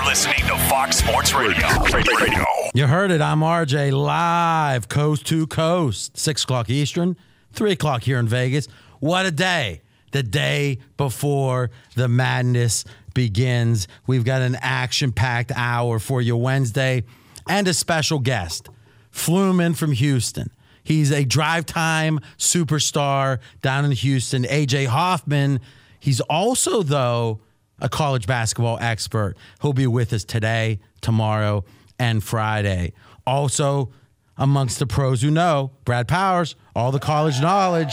listening to Fox Sports Radio. You heard it. I'm RJ, live coast to coast, 6 o'clock Eastern, 3 o'clock here in Vegas. What a day. The day before the madness begins. We've got an action-packed hour for you Wednesday and a special guest, Fluman from Houston. He's a drive-time superstar down in Houston, AJ Hoffman. He's also, though, a college basketball expert. He'll be with us today, tomorrow, and Friday. Also, amongst the pros who know, Brad Powers, all the college knowledge.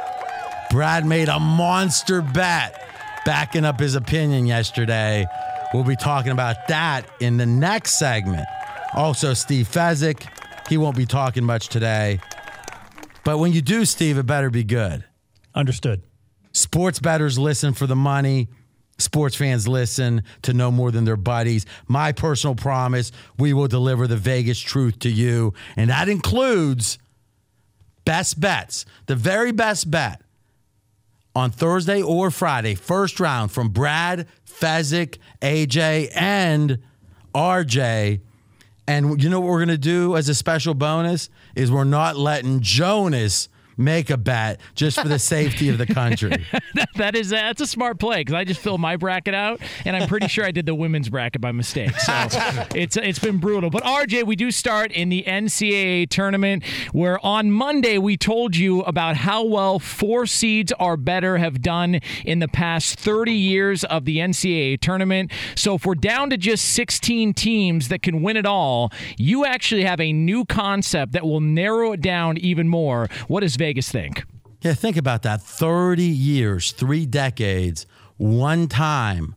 Brad made a monster bet backing up his opinion yesterday. We'll be talking about that in the next segment. Also, Steve Fezzik. He won't be talking much today. But when you do, Steve, it better be good. Understood. Sports bettors listen for the money. Sports fans listen to no more than their buddies. My personal promise, we will deliver the Vegas truth to you. And that includes best bets, the very best bet on Thursday or Friday, first round from Brad, Fezzik, AJ, and RJ. And you know what we're going to do as a special bonus is we're not letting Jonas make a bet just for the safety of the country. That's a smart play because I just filled my bracket out, and I'm pretty sure I did the women's bracket by mistake. So it's been brutal. But RJ, we do start in the NCAA tournament, where on Monday we told you about how well 4 seeds or better have done in the past 30 years of the NCAA tournament. So if we're down to just 16 teams that can win it all, you actually have a new concept that will narrow it down even more. What does Vegas think? Yeah, think about that. 30 years, 3 decades, one time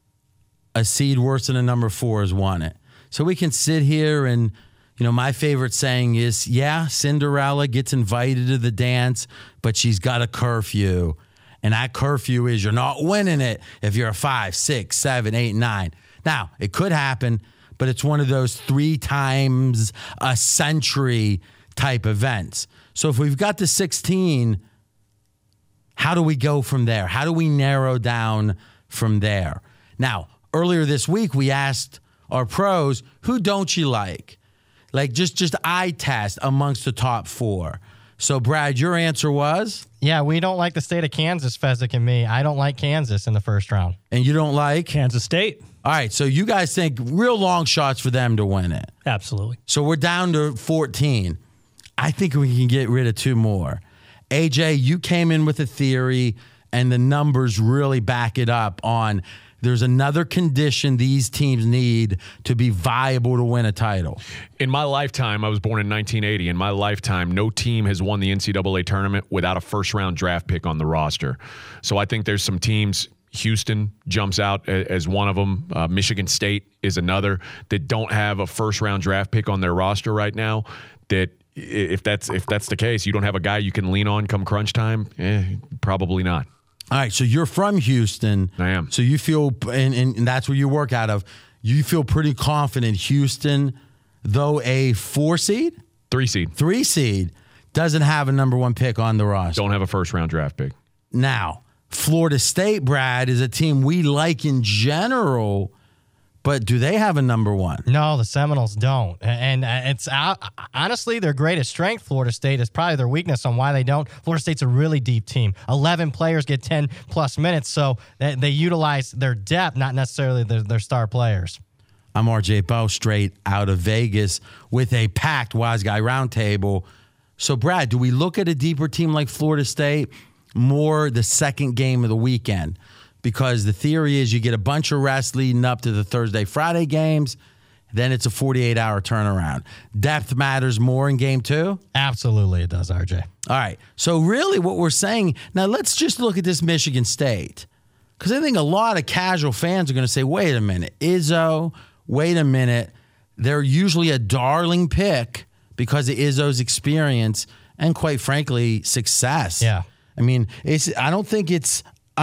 a seed worse than a number 4 has won it. So we can sit here and, my favorite saying is, yeah, Cinderella gets invited to the dance, but she's got a curfew. And that curfew is you're not winning it if you're a 5, 6, 7, 8, 9. Now, it could happen, but it's one of those 3 times a century type events. So if we've got the 16, how do we go from there? How do we narrow down from there? Now, earlier this week, we asked our pros, who don't you like? Like just eye test amongst the top 4. So, Brad, your answer was? Yeah, we don't like the state of Kansas, Fezzik and me. I don't like Kansas in the first round. And you don't like? Kansas State. All right, so you guys think real long shots for them to win it. Absolutely. So we're down to 14. I think we can get rid of 2 more. AJ, you came in with a theory, and the numbers really back it up on there's another condition these teams need to be viable to win a title. In my lifetime, I was born in 1980. In my lifetime, no team has won the NCAA tournament without a first-round draft pick on the roster. So I think there's some teams, Houston jumps out as one of them. Michigan State is another that don't have a first-round draft pick on their roster right now. That if that's the case, you don't have a guy you can lean on come crunch time. Probably not. All right, so you're from Houston. I am. So you feel, and that's where you work out of. You feel pretty confident Houston, though a 4 seed, 3 seed, 3 seed, doesn't have a number 1 pick on the roster. Don't have a first-round draft pick. Now, Florida State, Brad, is a team we like in general, but do they have a number 1? No, the Seminoles don't. And it's honestly their greatest strength, Florida State, is probably their weakness on why they don't. Florida State's a really deep team. 11 players get 10-plus minutes, so they utilize their depth, not necessarily their star players. I'm RJ Bowe, straight out of Vegas with a packed Wise Guy Roundtable. So, Brad, do we look at a deeper team like Florida State more the second game of the weekend? Because the theory is you get a bunch of rest leading up to the Thursday, Friday games, then it's a 48-hour turnaround. Depth matters more in game 2? Absolutely it does, RJ. All right. So really what we're saying, now let's just look at this Michigan State. Because I think a lot of casual fans are going to say, wait a minute, Izzo, wait a minute. They're usually a darling pick because of Izzo's experience and, quite frankly, success. Yeah. I mean, I don't think it's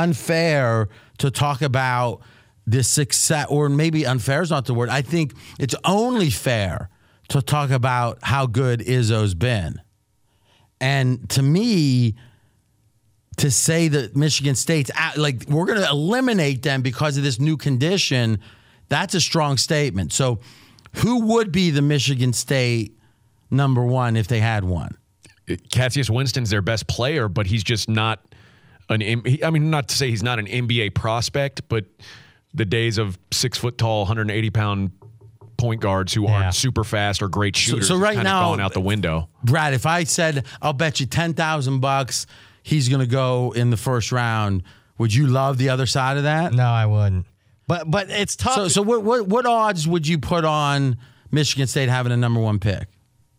unfair to talk about the success, or maybe unfair is not the word. I think it's only fair to talk about how good Izzo's been. And to me, to say that Michigan State's out, like we're going to eliminate them because of this new condition, That's a strong statement. So who would be the Michigan State number one if they had one? Cassius Winston's their best player, but he's just not not to say he's not an NBA prospect, but the days of 6 foot tall, 180 pound point guards who aren't super fast or great shooters so right kind now, of gone out the window. Brad, if I said, I'll bet you $10,000 he's going to go in the first round, would you love the other side of that? No, I wouldn't. But it's tough. So what odds would you put on Michigan State having a number one pick?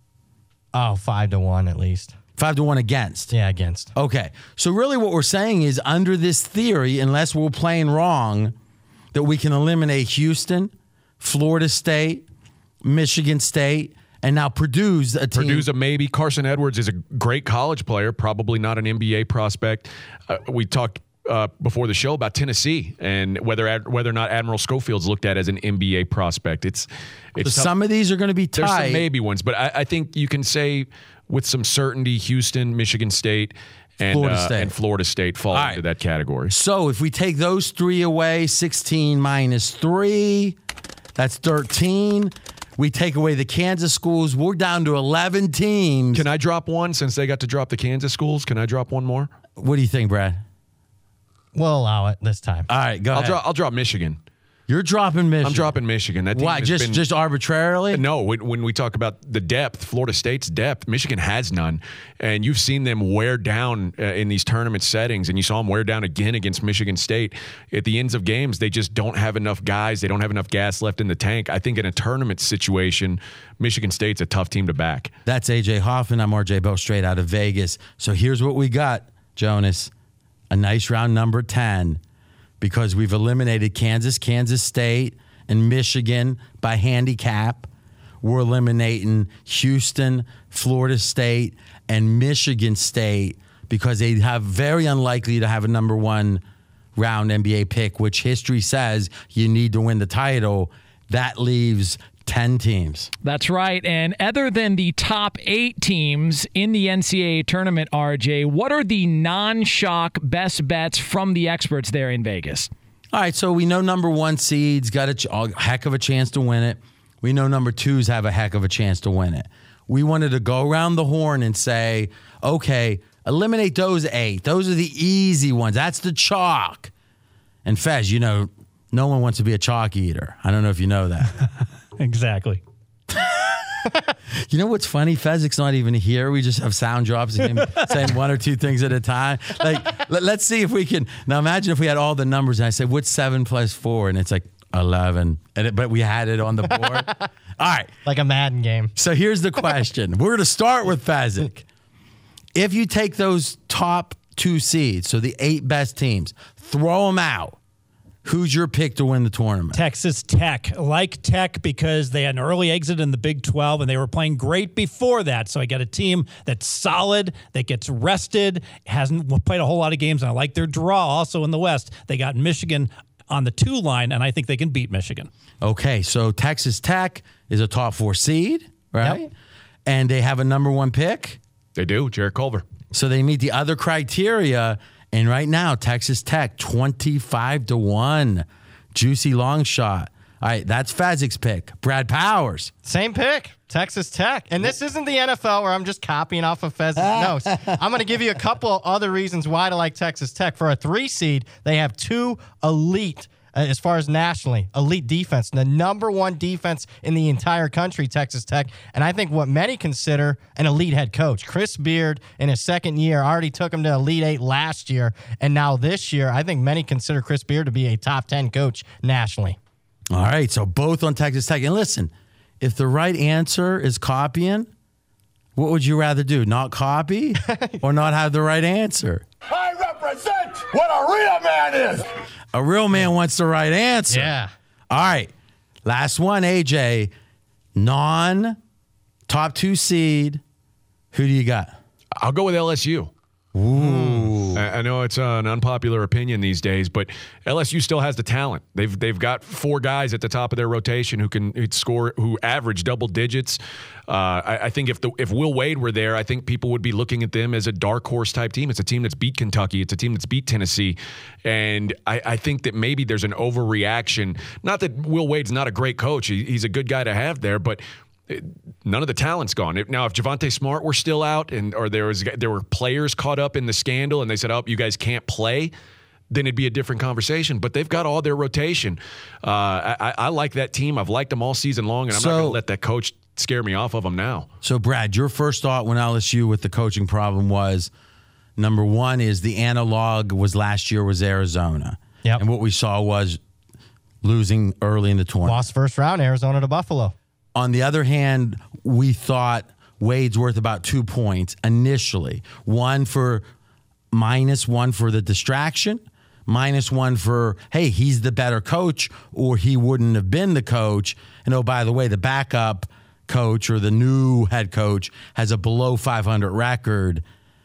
Oh, 5-1 at least. 5-1 against. Yeah, against. Okay. So really what we're saying is under this theory, unless we're playing wrong, that we can eliminate Houston, Florida State, Michigan State, and now Purdue's a team. Purdue's a maybe. Carson Edwards is a great college player, probably not an NBA prospect. We talked before the show about Tennessee and whether or not Admiral Schofield's looked at as an NBA prospect. It's so some of these are going to be tight. There's some maybe ones, but I think you can say with some certainty Houston, Michigan State, and Florida State fall into that category. So if we take those three away, 16 minus 3, that's 13. We take away the Kansas schools, we're down to 11 teams. Can I drop one since they got to drop the Kansas schools? Can I drop one more? What do you think, Brad? We'll allow it this time. All right, go ahead. I'll drop Michigan. You're dropping Michigan. I'm dropping Michigan. That team Why? Just arbitrarily? No. When we talk about the depth, Florida State's depth, Michigan has none, and you've seen them wear down in these tournament settings, and you saw them wear down again against Michigan State. At the ends of games, they just don't have enough guys. They don't have enough gas left in the tank. I think in a tournament situation, Michigan State's a tough team to back. That's AJ Hoffman. I'm RJ Bo, straight out of Vegas. So here's what we got, Jonas. A nice round number 10. Because we've eliminated Kansas, Kansas State, and Michigan by handicap. We're eliminating Houston, Florida State, and Michigan State because they have very unlikely to have a number one round NBA pick, which history says you need to win the title. That leaves 10 teams. That's right. And other than the top 8 teams in the NCAA tournament, RJ, what are the non-shock best bets from the experts there in Vegas? All right, so we know number 1 seeds got a heck of a chance to win it. We know number 2s have a heck of a chance to win it. We wanted to go around the horn and say, okay, eliminate those 8. Those are the easy ones. That's the chalk. And Fez, no one wants to be a chalk eater. I don't know if you know that. Exactly. You know what's funny? Fezzik's not even here. We just have sound drops of him saying 1 or 2 things at a time. Like, let's see if we can. Now, imagine if we had all the numbers and I said, what's 7 plus 4? And it's like 11. But we had it on the board. All right. Like a Madden game. So here's the question. We're going to start with Fezzik. If you take those top 2 seeds, so the 8 best teams, throw them out. Who's your pick to win the tournament? Texas Tech. I like Tech because they had an early exit in the Big 12, and they were playing great before that. So I got a team that's solid, that gets rested, hasn't played a whole lot of games, and I like their draw also in the West. They got Michigan on the 2 line, and I think they can beat Michigan. Okay, so Texas Tech is a top 4 seed, right? Yep. And they have a number 1 pick. They do, Jarrett Culver. So they meet the other criteria. And right now, Texas Tech, 25-1. Juicy long shot. All right, that's Fezzik's pick. Brad Powers. Same pick, Texas Tech. And this isn't the NFL where I'm just copying off of Fezzik's notes. I'm going to give you a couple other reasons why to like Texas Tech. For a 3 seed, they have 2 elite, as far as nationally, elite defense. The number 1 defense in the entire country, Texas Tech. And I think what many consider an elite head coach. Chris Beard, in his second year, already took him to Elite 8 last year. And now this year, I think many consider Chris Beard to be a top 10 coach nationally. All right, so both on Texas Tech. And listen, if the right answer is copying, what would you rather do? Not copy or not have the right answer? I represent what a real man is. A real man wants the right answer. Yeah. All right. Last one, AJ. Non-top 2 seed. Who do you got? I'll go with LSU. Ooh. I know it's an unpopular opinion these days, but LSU still has the talent. They've got 4 guys at the top of their rotation who average double digits. I think if Will Wade were there, I think people would be looking at them as a dark horse type team. It's a team that's beat Kentucky. It's a team that's beat Tennessee. And I think that maybe there's an overreaction. Not that Will Wade's not a great coach. He's a good guy to have there, but none of the talent's gone. Now, if Javonte Smart were still out or there were players caught up in the scandal and they said, oh, you guys can't play, then it'd be a different conversation. But they've got all their rotation. I like that team. I've liked them all season long, and I'm not going to let that coach scare me off of them now. So, Brad, your first thought when LSU with the coaching problem was, number one is the analog was last year was Arizona. Yep. And what we saw was losing early in the tournament. Lost first round, Arizona to Buffalo. On the other hand, we thought Wade's worth about 2 points initially. -1 for the distraction, -1 for, hey, he's the better coach, or he wouldn't have been the coach. And oh, by the way, the backup coach or the new head coach has a below 500 record.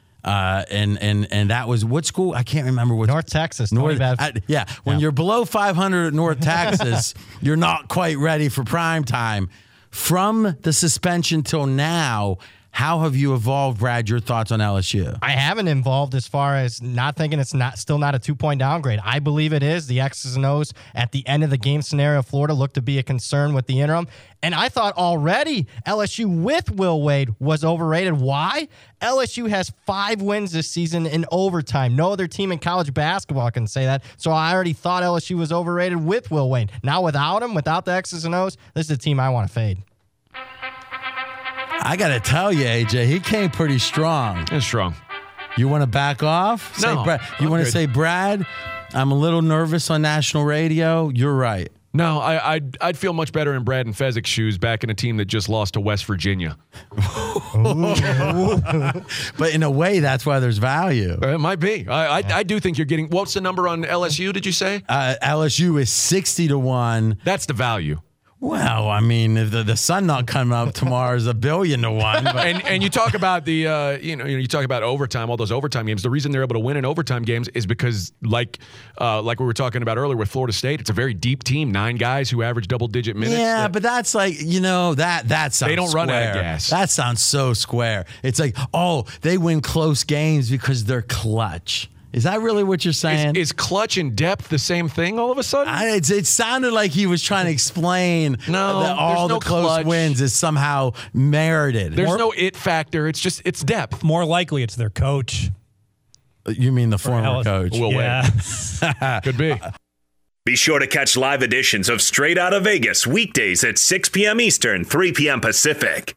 And that was what school? I can't remember what. North Texas. When you're below 500 at North Texas, you're not quite ready for prime time. From the suspension till now, how have you evolved, Brad? Your thoughts on LSU? I haven't evolved as far as not thinking it's still not a 2-point downgrade. I believe it is. The X's and O's at the end of the game scenario of Florida looked to be a concern with the interim. And I thought already LSU with Will Wade was overrated. Why? LSU has 5 wins this season in overtime. No other team in college basketball can say that. So I already thought LSU was overrated with Will Wade. Now without him, without the X's and O's, this is a team I want to fade. I got to tell you, AJ, he came pretty strong. It's strong. You want to back off? No. You want to say, Brad, I'm a little nervous on national radio? You're right. No, I'd feel much better in Brad and Fezzik's shoes back in a team that just lost to West Virginia. But in a way, that's why there's value. It might be. I do think you're getting – what's the number on LSU, did you say? LSU is 60-1. That's the value. Well, I mean, if the sun not coming up tomorrow is $1 billion to 1. But. And you talk about the you talk about overtime, all those overtime games. The reason they're able to win in overtime games is because like we were talking about earlier with Florida State, it's a very deep team, 9 guys who average double-digit minutes. Yeah, but that's like that sounds. They don't square. run out of gas. That sounds so square. It's like, oh, they win close games because they're clutch. Is that really what you're saying? Is clutch and depth the same thing all of a sudden? It sounded like he was trying to explain that all the close clutch wins is somehow merited. There's no it factor. It's depth. More likely it's their coach. You mean the former coach? Will Wade. Could be. Be sure to catch live editions of Straight Outta Vegas weekdays at 6 p.m. Eastern, 3 p.m. Pacific.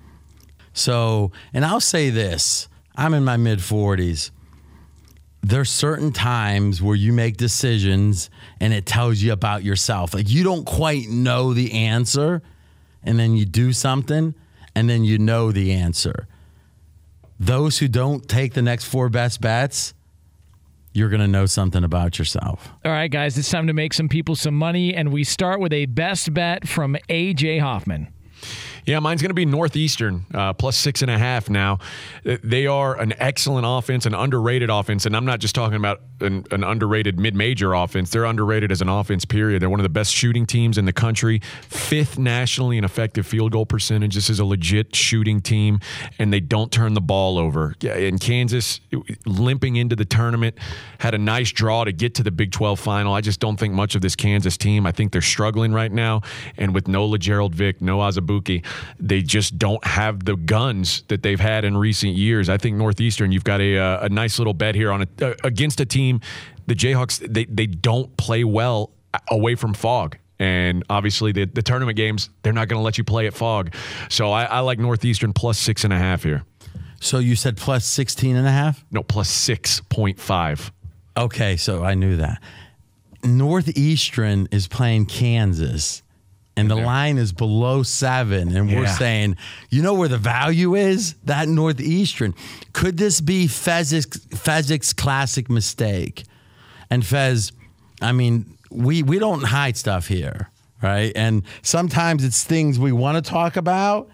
So, and I'll say this. I'm in my mid-40s. There's certain times where you make decisions and it tells you about yourself. Like you don't quite know the answer and then you do something and then you know the answer. Those who don't take the next 4 best bets, you're going to know something about yourself. All right, guys, it's time to make some people some money, and we start with a best bet from A.J. Hoffman. Yeah, mine's going to be Northeastern, plus 6.5 now. They are an excellent offense, an underrated offense, and I'm not just talking about an underrated mid-major offense. They're underrated as an offense, period. They're one of the best shooting teams in the country, 5th nationally in effective field goal percentage. This is a legit shooting team, and they don't turn the ball over. Yeah, in Kansas, limping into the tournament, had a nice draw to get to the Big 12 final. I just don't think much of this Kansas team. I think they're struggling right now, and with no LeGerald Vick, no Azubuike, they just don't have the guns that they've had in recent years. I think Northeastern, you've got a nice little bet here on against a team. The Jayhawks, they don't play well away from Fog. And obviously the tournament games, they're not going to let you play at Fog. So I like Northeastern plus 6.5 here. So you said plus 16.5? No, plus 6.5. Okay, so I knew that. Northeastern is playing Kansas. And the line is below 7, and we're saying, you know where the value is? That Northeastern. Could this be Fezzik's classic mistake? And Fez, I mean, we don't hide stuff here, right? And sometimes it's things we want to talk about.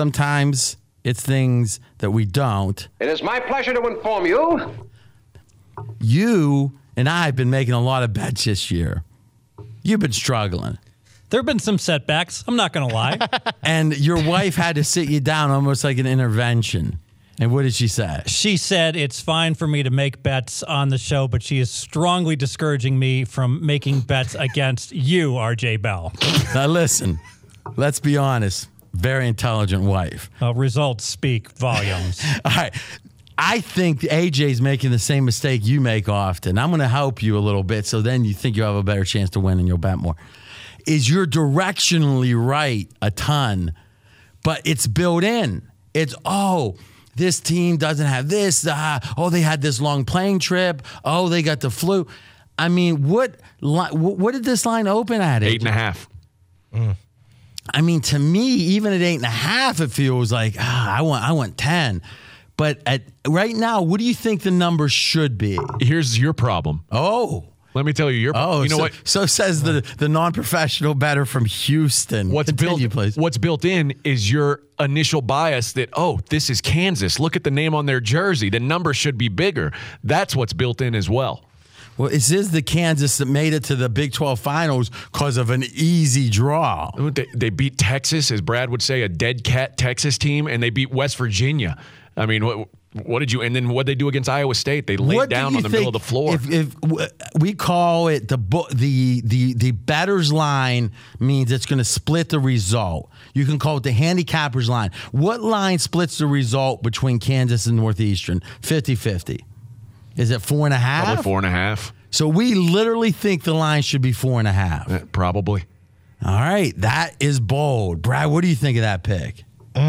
Sometimes it's things that we don't. It is my pleasure to inform you you and I have been making a lot of bets this year. You've been struggling. There have been some setbacks. I'm not going to lie. And your wife had to sit you down almost like an intervention. And what did she say? She said it's fine for me to make bets on the show, but she is strongly discouraging me from making bets against you, RJ Bell. Now listen, let's be honest. Very intelligent wife. Results speak volumes. All right. I think AJ's making the same mistake you make often. I'm going to help you a little bit so then you think you have a better chance to win and you'll bet more. Is you're directionally right a ton, but it's built in. It's, this team doesn't have this. They had this long plane trip. Oh, they got the flu. I mean, what did this line open at? 8.5. I mean, to me, even at 8.5, it feels like I want 10. But right now, what do you think the number should be? Here's your problem. Let me tell you your problem. You know what? So says the non-professional bettor from Houston. What's built in is your initial bias that, this is Kansas. Look at the name on their jersey. The number should be bigger. That's what's built in as well. Well, this is the Kansas that made it to the Big 12 finals because of an easy draw. They beat Texas, as Brad would say, a dead cat Texas team, and they beat West Virginia. I mean, what did you? And then what did they do against Iowa State? They laid down on the middle of the floor. If we call it the bettor's line means it's going to split the result. You can call it the handicapper's line. What line splits the result between Kansas and Northeastern? 50-50. Is it 4.5? Probably 4.5. So we literally think the line should be 4.5. Probably. All right, that is bold, Brad. What do you think of that pick?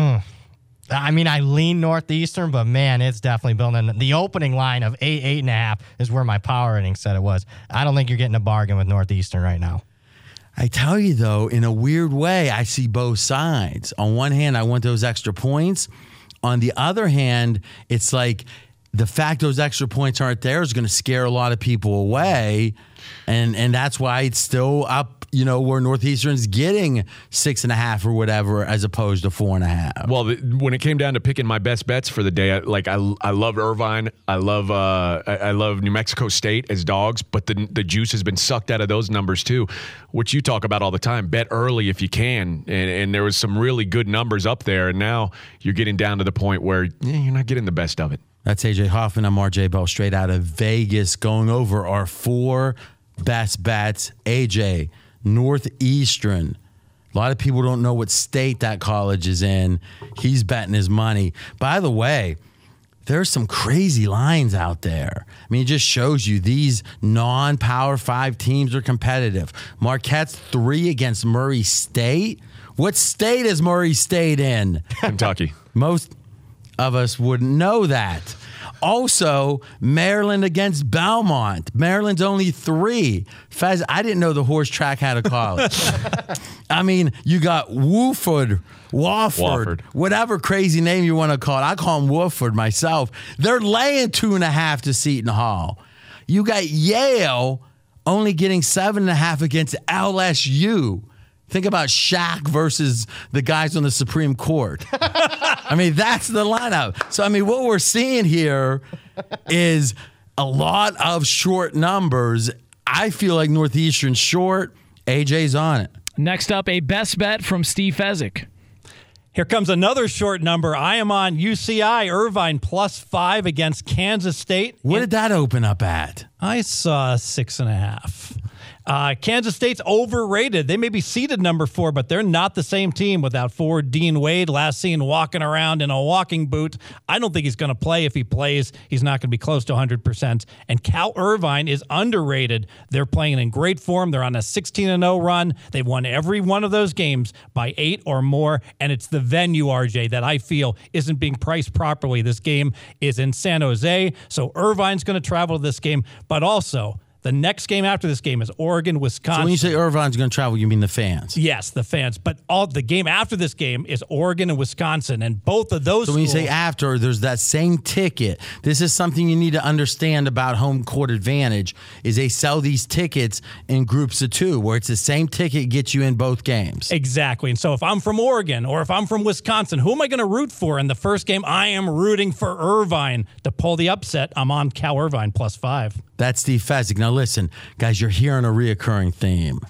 I mean, I lean Northeastern, but man, it's definitely building. The opening line of 8.5 is where my power rating said it was. I don't think you're getting a bargain with Northeastern right now. I tell you, though, in a weird way, I see both sides. On one hand, I want those extra points. On the other hand, it's like the fact those extra points aren't there is going to scare a lot of people away. And that's why it's still up, where Northeastern's getting 6.5 or whatever, as opposed to 4.5. Well, when it came down to picking my best bets for the day, I love Irvine. I love New Mexico State as dogs, but the juice has been sucked out of those numbers too, which you talk about all the time. Bet early if you can, and there was some really good numbers up there, and now you're getting down to the point where you're not getting the best of it. That's AJ Hoffman. I'm RJ Bell, straight out of Vegas, going over our 4 best bets. AJ, Northeastern. A lot of people don't know what state that college is in. He's betting his money. By the way, there's some crazy lines out there. I mean, it just shows you these non-Power 5 teams are competitive. Marquette's 3 against Murray State. What state is Murray State in? Kentucky. Most of us wouldn't know that. Also, Maryland against Belmont. Maryland's only 3. Fez, I didn't know the horse track had a college. I mean, you got Wofford, whatever crazy name you want to call it. I call them Wofford myself. They're laying 2.5 to Seton Hall. You got Yale only getting 7.5 against LSU. Think about Shaq versus the guys on the Supreme Court. I mean, that's the lineup. So, I mean, what we're seeing here is a lot of short numbers. I feel like Northeastern's short. AJ's on it. Next up, a best bet from Steve Fezzik. Here comes another short number. I am on UCI Irvine +5 against Kansas State. What did that open up at? I saw 6.5. Kansas State's overrated. They may be seeded number 4, but they're not the same team without forward Dean Wade, last seen walking around in a walking boot. I don't think he's going to play. If he plays, he's not going to be close to 100%. And Cal Irvine is underrated. They're playing in great form. They're on a 16-0 run. They've won every one of those games by 8 or more, and it's the venue, RJ, that I feel isn't being priced properly. This game is in San Jose, so Irvine's going to travel to this game, but also The next game after this game is Oregon, Wisconsin. So when you say Irvine's going to travel, you mean the fans? Yes, the fans. But the game after this game is Oregon and Wisconsin, and both of those. So when you schools, say after, there's that same ticket. This is something you need to understand about home court advantage. Is they sell these tickets in groups of 2, where it's the same ticket gets you in both games. Exactly. And so if I'm from Oregon or if I'm from Wisconsin, who am I going to root for in the first game? I am rooting for Irvine to pull the upset. I'm on Cal Irvine +5. That's Steve Fezzik. Now listen, guys, you're hearing a reoccurring theme.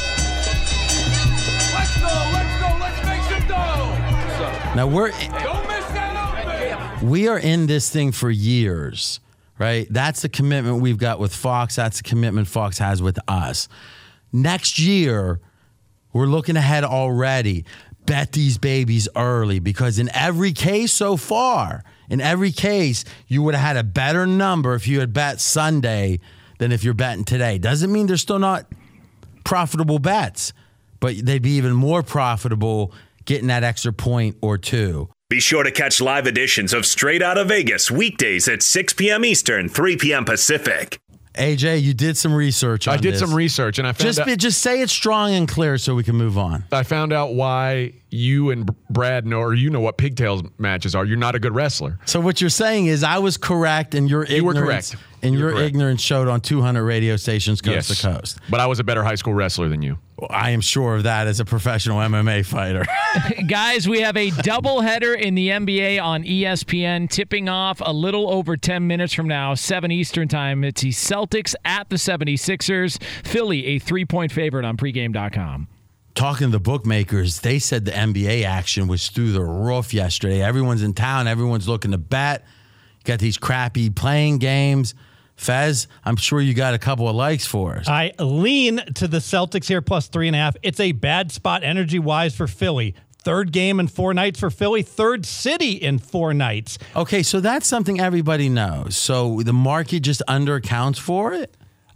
Let's go, let's make some dough. Now Don't miss that open. we are in this thing for years, right? That's the commitment we've got with Fox. That's the commitment Fox has with us. Next year, we're looking ahead already. Bet these babies early, because in every case so far, you would have had a better number if you had bet Sunday than if you're betting today. Doesn't mean they're still not profitable bets, but they'd be even more profitable getting that extra point or 2. Be sure to catch live editions of Straight Outta Vegas weekdays at 6 p.m. Eastern, 3 p.m. Pacific. AJ, you did some research on this. I did some research, and I found out, just say it strong and clear so we can move on. I found out why you and Brad know, or you know what pigtails matches are. You're not a good wrestler. So what you're saying is I was correct, and your ignorance, You were correct. and You were your correct. ignorance showed on 200 radio stations coast Yes. to coast. But I was a better high school wrestler than you. I am sure of that as a professional MMA fighter. Guys, we have a doubleheader in the NBA on ESPN tipping off a little over 10 minutes from now, 7 Eastern time. It's the Celtics at the 76ers. Philly, a 3-point favorite on pregame.com. Talking to the bookmakers, they said the NBA action was through the roof yesterday. Everyone's in town. Everyone's looking to bet. You got these crappy playing games. Fez, I'm sure you got a couple of likes for us. I lean to the Celtics here +3.5. It's a bad spot energy-wise for Philly. Third game in 4 nights for Philly. Third city in 4 nights. Okay, so that's something everybody knows. So the market just underaccounts for it?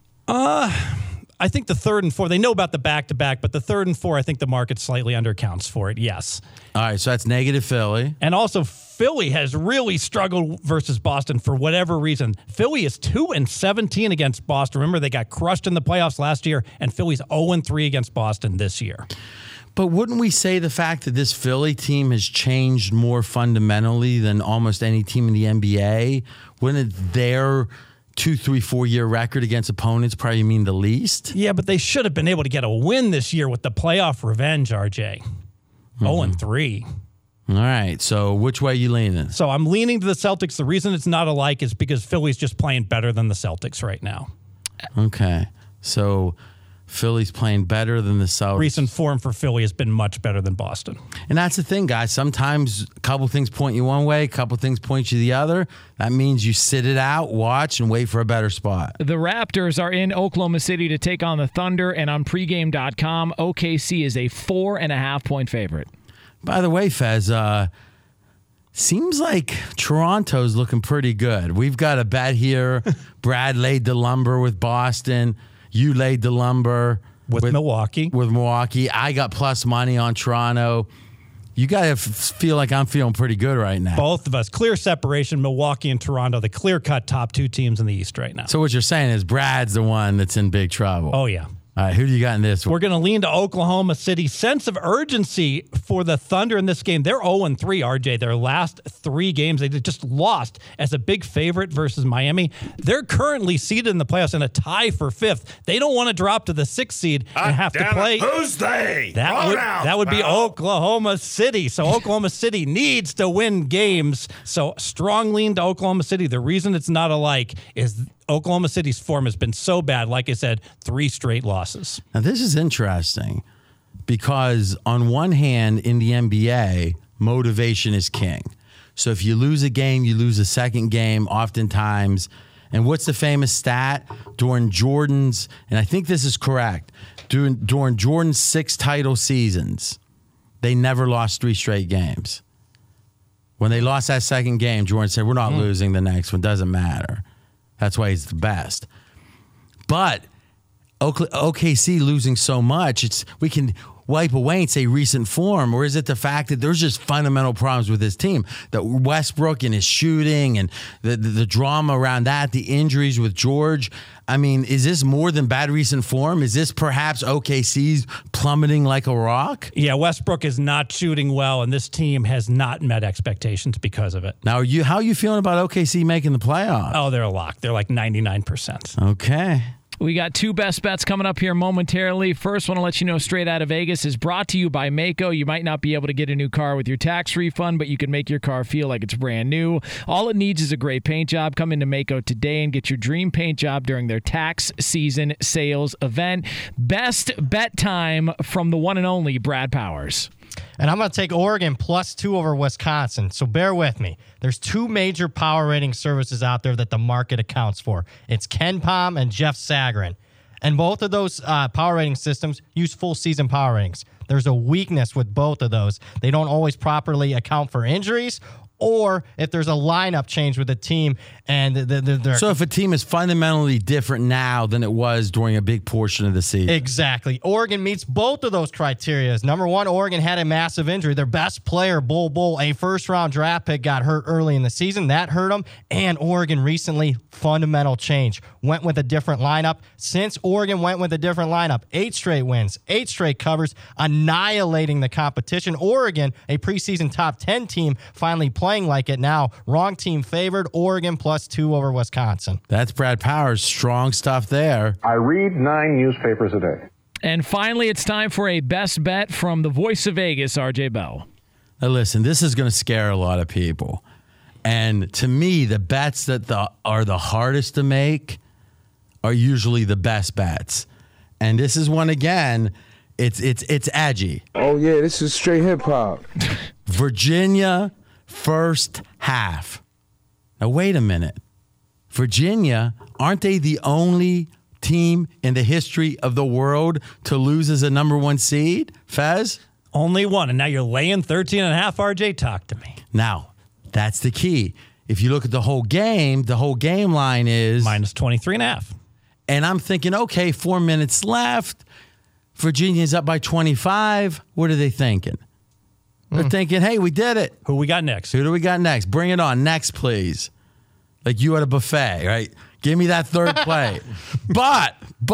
I think the 3rd and 4, they know about the back-to-back, but the 3rd and 4, I think the market slightly undercounts for it, yes. All right, so that's negative Philly. And also, Philly has really struggled versus Boston for whatever reason. Philly is 2-17 against Boston. Remember, they got crushed in the playoffs last year, and Philly's 0-3 against Boston this year. But wouldn't we say the fact that this Philly team has changed more fundamentally than almost any team in the NBA? Wouldn't their 2, 3, 4 year record against opponents probably mean the least? Yeah, but they should have been able to get a win this year with the playoff revenge, RJ. 0-3. All right, so which way you leaning? So I'm leaning to the Celtics. The reason it's not alike is because Philly's just playing better than the Celtics right now. Okay, so Philly's playing better than the Celtics. Recent form for Philly has been much better than Boston. And that's the thing, guys. Sometimes a couple things point you one way, a couple things point you the other. That means you sit it out, watch, and wait for a better spot. The Raptors are in Oklahoma City to take on the Thunder, and on pregame.com, OKC is a 4.5-point favorite. By the way, Fez, seems like Toronto's looking pretty good. We've got a bet here. Brad laid the lumber with Boston. You laid the lumber With Milwaukee. With Milwaukee. I got plus money on Toronto. You got to feel like I'm feeling pretty good right now. Both of us. Clear separation, Milwaukee and Toronto, the clear-cut top 2 teams in the East right now. So what you're saying is Brad's the one that's in big trouble. Oh, yeah. All right, who do you got in this one? We're going to lean to Oklahoma City. Sense of urgency for the Thunder in this game. They're 0-3, RJ. Their last 3 games, they just lost as a big favorite versus Miami. They're currently seeded in the playoffs in a tie for 5th. They don't want to drop to the 6th seed and have to play. Who's they? That would be Oklahoma City. So Oklahoma City needs to win games. So strong lean to Oklahoma City. The reason it's not alike is Oklahoma City's form has been so bad. Like I said, 3 straight losses. Now, this is interesting because on one hand, in the NBA, motivation is king. So if you lose a game, you lose a second game oftentimes. And what's the famous stat? During Jordan's, and I think this is correct, during Jordan's 6 title seasons, they never lost 3 straight games. When they lost that second game, Jordan said, we're not losing the next one. Doesn't matter. That's why he's the best. But OKC losing so much, we can wipe away and say recent form, or is it the fact that there's just fundamental problems with this team? That Westbrook and his shooting and the drama around that, the injuries with George. I mean, is this more than bad recent form? Is this perhaps OKC's plummeting like a rock? Yeah, Westbrook is not shooting well, and this team has not met expectations because of it. Now, how are you feeling about OKC making the playoffs? Oh, they're a lock. They're like 99%. Okay. We got two best bets coming up here momentarily. First, want to let you know Straight Out of Vegas is brought to you by Maaco. You might not be able to get a new car with your tax refund, but you can make your car feel like it's brand new. All it needs is a great paint job. Come into Maaco today and get your dream paint job during their tax season sales event. Best bet time from the one and only Brad Powers. And I'm going to take Oregon +2 over Wisconsin. So bear with me. There's two major power rating services out there that the market accounts for. It's KenPom and Jeff Sagarin. And both of those power rating systems use full season power ratings. There's a weakness with both of those. They don't always properly account for injuries, or if there's a lineup change with a team and they're so if a team is fundamentally different now than it was during a big portion of the season. Exactly. Oregon meets both of those criteria. Number one, Oregon had a massive injury. Their best player, Bull, a first-round draft pick, got hurt early in the season. That hurt them. And Oregon recently, fundamental change. Went with a different lineup. Since Oregon went with a different lineup, 8 straight wins, 8 straight covers, annihilating the competition. Oregon, a preseason top 10 team, finally playing like it now. Wrong team favored. Oregon +2 over Wisconsin. That's Brad Powers. Strong stuff there. I read 9 newspapers a day. And finally, it's time for a best bet from the voice of Vegas, RJ Bell. Now listen, this is going to scare a lot of people. And to me, the bets that are the hardest to make are usually the best bets. And this is one again, it's edgy. Oh yeah, this is straight hip hop. Virginia first half. Now wait a minute. Virginia, aren't they the only team in the history of the world to lose as a number 1 seed? Fez? Only one, and now you're laying 13.5. RJ, talk to me. Now, that's the key. If you look at the whole game line is minus 23.5. And I'm thinking, okay, 4 minutes left. Virginia's up by 25. What are they thinking? They're thinking, hey, we did it. Who we got next? Who do we got next? Bring it on. Next, please. Like you at a buffet, right? Give me that third play. But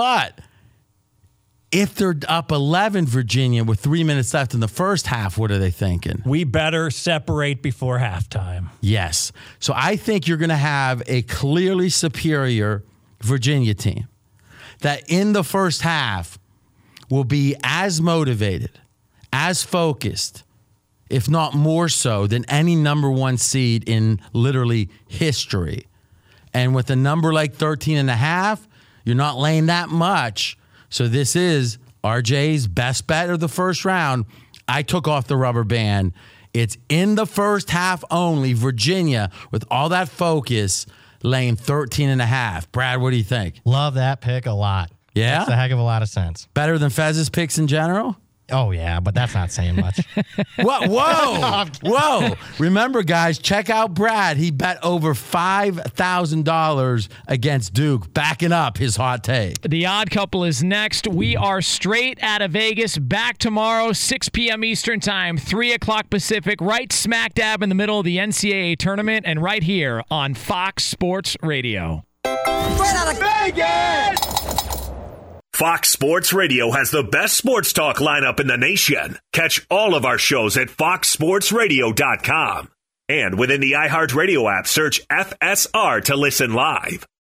if they're up 11, Virginia, with 3 minutes left in the first half, what are they thinking? We better separate before halftime. Yes. So I think you're going to have a clearly superior Virginia team that in the first half will be as motivated, as focused, if not more so than any number 1 seed in literally history. And with a number like 13.5, you're not laying that much. So this is RJ's best bet of the first round. I took off the rubber band. It's in the first half only. Virginia, with all that focus, laying 13.5. Brad, what do you think? Love that pick a lot. Yeah? That's a heck of a lot of sense. Better than Fez's picks in general? Oh, yeah, but that's not saying much. What? Whoa. Remember, guys, check out Brad. He bet over $5,000 against Duke, backing up his hot take. The Odd Couple is next. We are Straight Out of Vegas, back tomorrow, 6 p.m. Eastern Time, 3 o'clock Pacific, right smack dab in the middle of the NCAA tournament, and right here on Fox Sports Radio. Straight Out of Vegas! Fox Sports Radio has the best sports talk lineup in the nation. Catch all of our shows at foxsportsradio.com. And within the iHeartRadio app, search FSR to listen live.